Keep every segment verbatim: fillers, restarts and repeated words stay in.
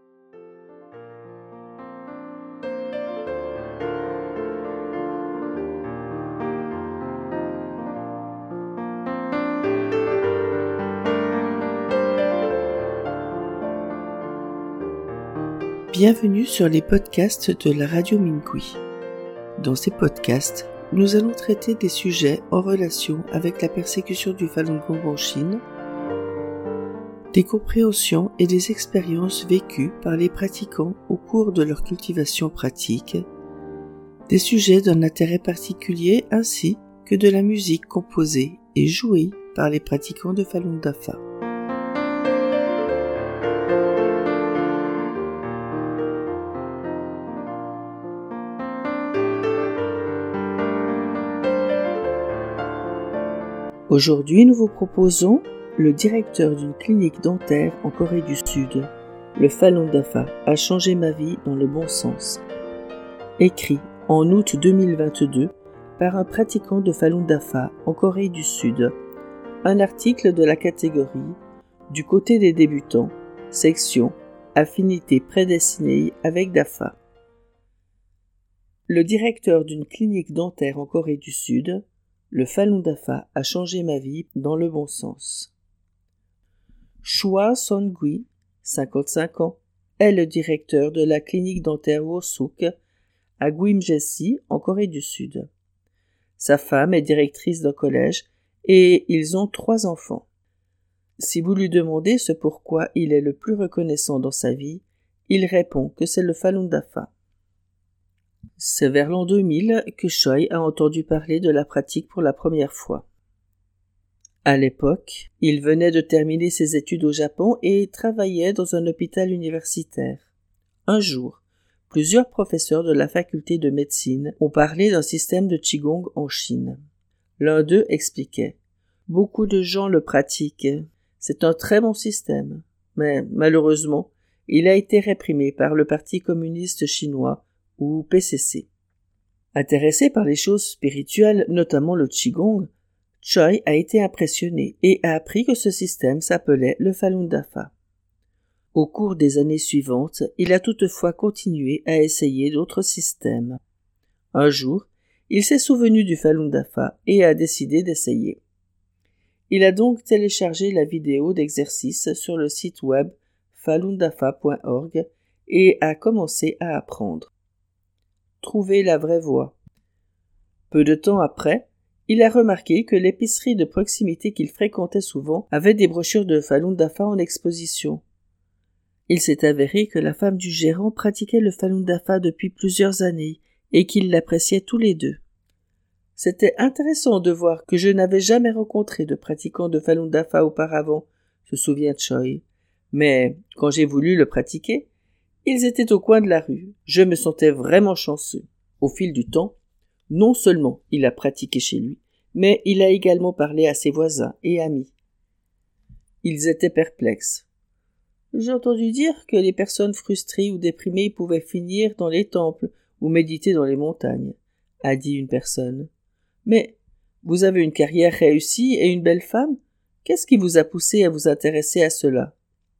Bienvenue sur les podcasts de la Radio Minqui. Dans ces podcasts, nous allons traiter des sujets en relation avec la persécution du Falun Gong en Chine, des compréhensions et des expériences vécues par les pratiquants au cours de leur cultivation pratique, des sujets d'un intérêt particulier ainsi que de la musique composée et jouée par les pratiquants de Falun Dafa. Aujourd'hui, nous vous proposons le directeur d'une clinique dentaire en Corée du Sud. Le Falun Dafa a changé ma vie dans le bon sens. Écrit en août deux mille vingt-deux par un pratiquant de Falun Dafa en Corée du Sud. Un article de la catégorie du côté des débutants, section affinité prédestinée avec Dafa. Le directeur d'une clinique dentaire en Corée du Sud. Le Falun Dafa a changé ma vie dans le bon sens. Choi Son-gui, cinquante-cinq ans, est le directeur de la clinique dentaire Worsuk à Gimjae-si, en Corée du Sud. Sa femme est directrice d'un collège et ils ont trois enfants. Si vous lui demandez ce pourquoi il est le plus reconnaissant dans sa vie, il répond que c'est le Falun Dafa. C'est vers l'an deux mille que Choi a entendu parler de la pratique pour la première fois. À l'époque, il venait de terminer ses études au Japon et travaillait dans un hôpital universitaire. Un jour, plusieurs professeurs de la faculté de médecine ont parlé d'un système de Qigong en Chine. L'un d'eux expliquait « Beaucoup de gens le pratiquent. C'est un très bon système. Mais malheureusement, il a été réprimé par le Parti communiste chinois ou P C C. Intéressé par les choses spirituelles, notamment le Qigong, Choi a été impressionné et a appris que ce système s'appelait le Falun Dafa. Au cours des années suivantes, il a toutefois continué à essayer d'autres systèmes. Un jour, il s'est souvenu du Falun Dafa et a décidé d'essayer. Il a donc téléchargé la vidéo d'exercice sur le site web falun dafa point org et a commencé à apprendre. Trouver la vraie voie. Peu de temps après, il a remarqué que l'épicerie de proximité qu'il fréquentait souvent avait des brochures de Falun Dafa en exposition. Il s'est avéré que la femme du gérant pratiquait le Falun Dafa depuis plusieurs années et qu'ils l'appréciaient tous les deux. C'était intéressant de voir que je n'avais jamais rencontré de pratiquants de Falun Dafa auparavant, se souvient Choi. Mais quand j'ai voulu le pratiquer, ils étaient au coin de la rue. Je me sentais vraiment chanceux. Au fil du temps, non seulement il a pratiqué chez lui, mais il a également parlé à ses voisins et amis. Ils étaient perplexes. J'ai entendu dire que les personnes frustrées ou déprimées pouvaient finir dans les temples ou méditer dans les montagnes, a dit une personne. Mais vous avez une carrière réussie et une belle femme? Qu'est-ce qui vous a poussé à vous intéresser à cela?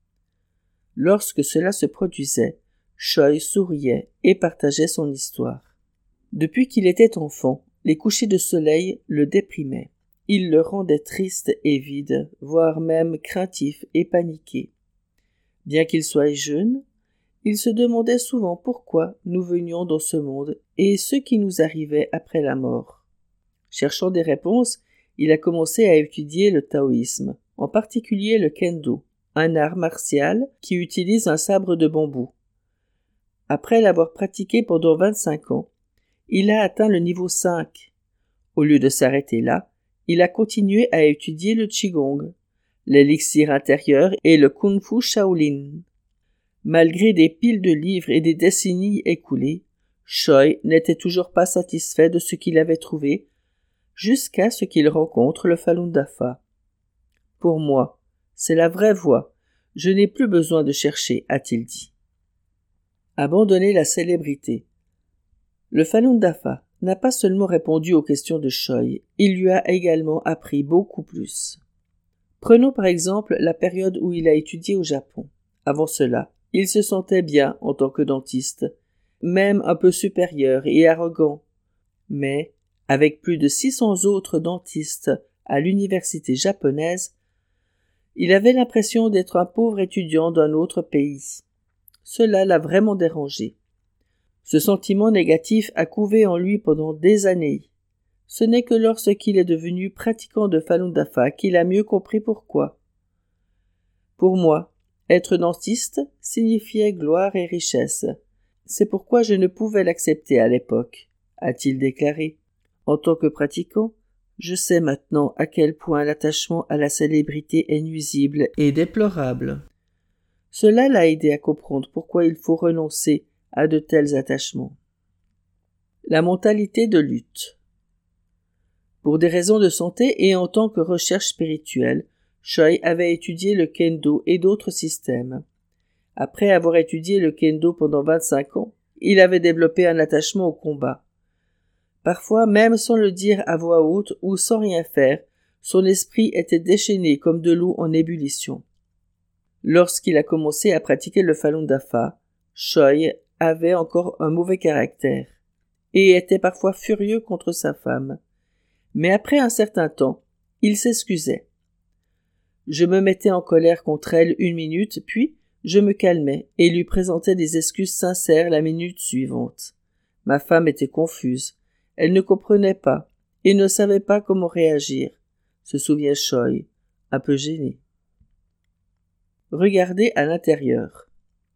Lorsque cela se produisait, Choi souriait et partageait son histoire. Depuis qu'il était enfant, les couchers de soleil le déprimaient. Ils le rendaient triste et vide, voire même craintif et paniqué. Bien qu'il soit jeune, il se demandait souvent pourquoi nous venions dans ce monde et ce qui nous arrivait après la mort. Cherchant des réponses, il a commencé à étudier le taoïsme, en particulier le kendo, un art martial qui utilise un sabre de bambou. Après l'avoir pratiqué pendant vingt-cinq ans, il a atteint le niveau cinq. Au lieu de s'arrêter là, il a continué à étudier le Qigong, l'élixir intérieur et le Kung Fu Shaolin. Malgré des piles de livres et des décennies écoulées, Choi n'était toujours pas satisfait de ce qu'il avait trouvé, jusqu'à ce qu'il rencontre le Falun Dafa. Pour moi, c'est la vraie voie. Je n'ai plus besoin de chercher, a-t-il dit. Abandonner la célébrité. Le Falun Dafa n'a pas seulement répondu aux questions de Choi, il lui a également appris beaucoup plus. Prenons par exemple la période où il a étudié au Japon. Avant cela, Il se sentait bien en tant que dentiste, même un peu supérieur et arrogant. Mais, avec plus de six cents autres dentistes à l'université japonaise, il avait l'impression d'être un pauvre étudiant d'un autre pays. Cela l'a vraiment dérangé. Ce sentiment négatif a couvé en lui pendant des années. Ce n'est que lorsqu'il est devenu pratiquant de Falun Dafa qu'il a mieux compris pourquoi. Pour moi, être dentiste signifiait gloire et richesse. C'est pourquoi je ne pouvais l'accepter à l'époque, a-t-il déclaré. En tant que pratiquant, je sais maintenant à quel point l'attachement à la célébrité est nuisible et déplorable. Cela l'a aidé à comprendre pourquoi il faut renoncer à de tels attachements. La mentalité de lutte. Pour des raisons de santé et en tant que recherche spirituelle, Choi avait étudié le kendo et d'autres systèmes. Après avoir étudié le kendo pendant vingt-cinq ans, il avait développé un attachement au combat. Parfois, même sans le dire à voix haute ou sans rien faire, son esprit était déchaîné comme de l'eau en ébullition. Lorsqu'il a commencé à pratiquer le Falun Dafa, Choi avait encore un mauvais caractère et était parfois furieux contre sa femme. Mais après un certain temps, il s'excusait. Je me mettais en colère contre elle une minute, puis je me calmais et lui présentais des excuses sincères la minute suivante. Ma femme était confuse. Elle ne comprenait pas et ne savait pas comment réagir, se souvient Choi, un peu gêné. Regardez à l'intérieur.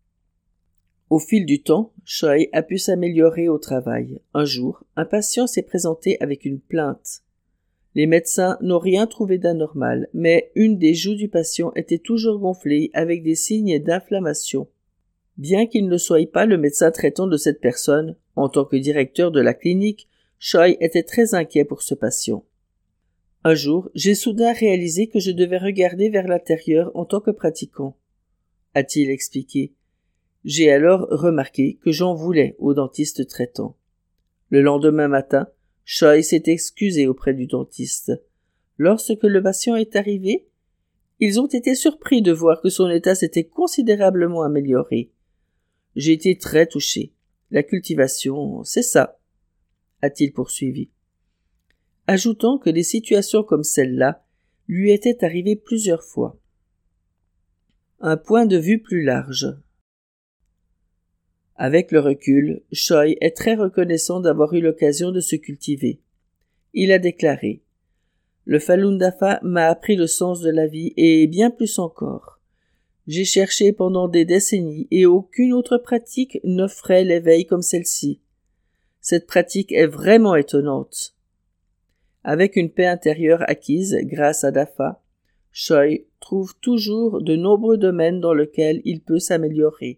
Au fil du temps, Choi a pu s'améliorer au travail. Un jour, un patient s'est présenté avec une plainte. Les médecins n'ont rien trouvé d'anormal, mais une des joues du patient était toujours gonflée avec des signes d'inflammation. Bien qu'il ne soit pas le médecin traitant de cette personne, en tant que directeur de la clinique, Choi était très inquiet pour ce patient. Un jour, j'ai soudain réalisé que je devais regarder vers l'intérieur en tant que pratiquant, a-t-il expliqué. J'ai alors remarqué que j'en voulais au dentiste traitant. Le lendemain matin, Choi s'est excusé auprès du dentiste. Lorsque le patient est arrivé, ils ont été surpris de voir que son état s'était considérablement amélioré. J'ai été très touché. La cultivation, c'est ça, a-t-il poursuivi, ajoutant que des situations comme celle-là lui étaient arrivées plusieurs fois. Un point de vue plus large. Avec le recul, Choi est très reconnaissant d'avoir eu l'occasion de se cultiver. Il a déclaré « Le Falun Dafa m'a appris le sens de la vie et bien plus encore. J'ai cherché pendant des décennies et aucune autre pratique n'offrait l'éveil comme celle-ci. Cette pratique est vraiment étonnante. » Avec une paix intérieure acquise grâce à Dafa, Choi trouve toujours de nombreux domaines dans lesquels il peut s'améliorer.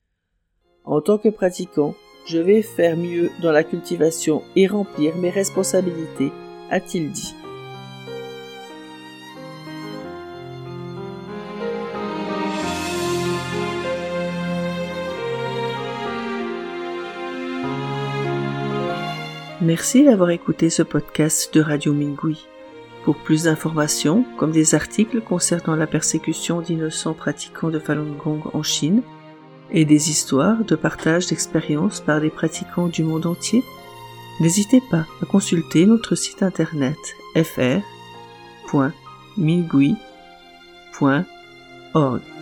En tant que pratiquant, je vais faire mieux dans la cultivation et remplir mes responsabilités, a-t-il dit. Merci d'avoir écouté ce podcast de Radio Mingui. Pour plus d'informations, comme des articles concernant la persécution d'innocents pratiquants de Falun Gong en Chine, et des histoires de partage d'expériences par des pratiquants du monde entier, n'hésitez pas à consulter notre site internet f r point mingui point org.